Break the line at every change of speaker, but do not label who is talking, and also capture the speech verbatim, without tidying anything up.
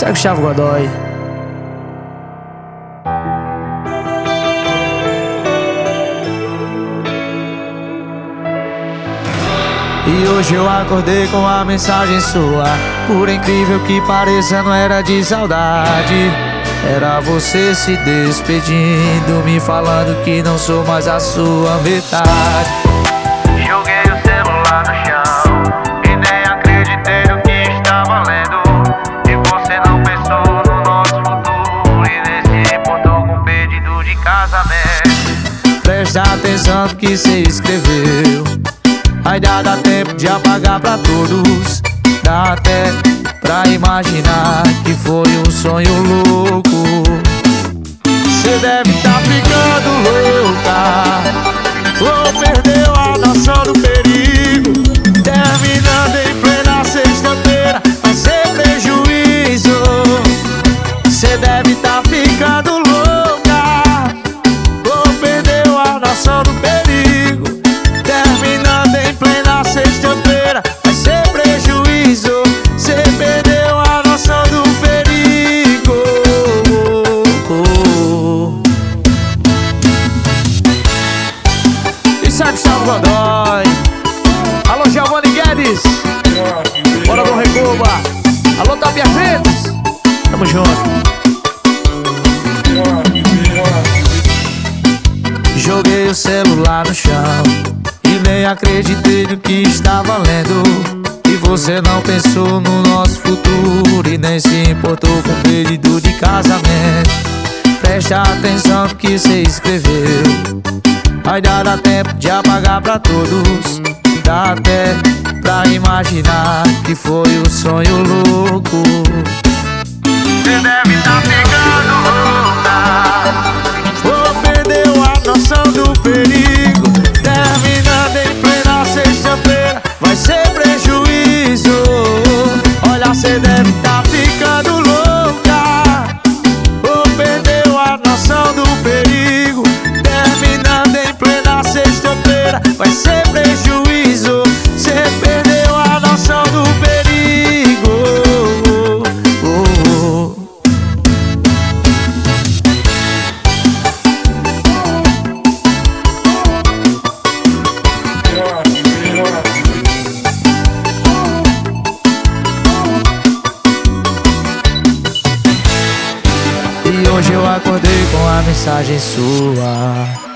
Segue o Chave Godoy. E hoje eu acordei com a mensagem sua. Por incrível que pareça, não era de saudade. Era você se despedindo, me falando que não sou mais a sua metade.
Joguei o celular no chão e nem acreditei no que estava lendo. E você não pensou no nosso futuro e nem se importou com o pedido de casamento.
Presta atenção no que cê escreveu. Ainda dá tempo de apagar pra todos. Dá até pra imaginar que foi um sonho louco. Cê deve tá ficando louca, ou perdeu a noção do perigo. Terminando em plena sexta-feira vai ser prejuízo. Cê deve tá ficando louca, ou perdeu a noção do perigo. Terminando em plena sexta-feira vai ser prejuízo. Cê perdeu a noção do perigo. E segue o Chave Godoy. Alô, Giovanni Guedes. Bora do Recoba. Alô, Tapia Freitas. Tamo junto. Joguei o celular no chão e nem acreditei no que estava lendo. E você não pensou no nosso futuro e nem se importou com o pedido de casamento. Presta atenção no que cê escreveu. Ainda dá tempo de apagar pra todos. Dá até pra imaginar que foi um sonho louco.
Você deve tá ficando louca,
Ou perdeu a noção do perigo. Terminando em plena sexta-feira vai ser prejuízo. Olha, cê deve tá ficando louca, ou perdeu a noção do perigo. Terminando em plena sexta-feira vai ser prejuízo. Cê perdeu a noção do perigo. Oh, oh, oh. E hoje eu acordei com a mensagem sua.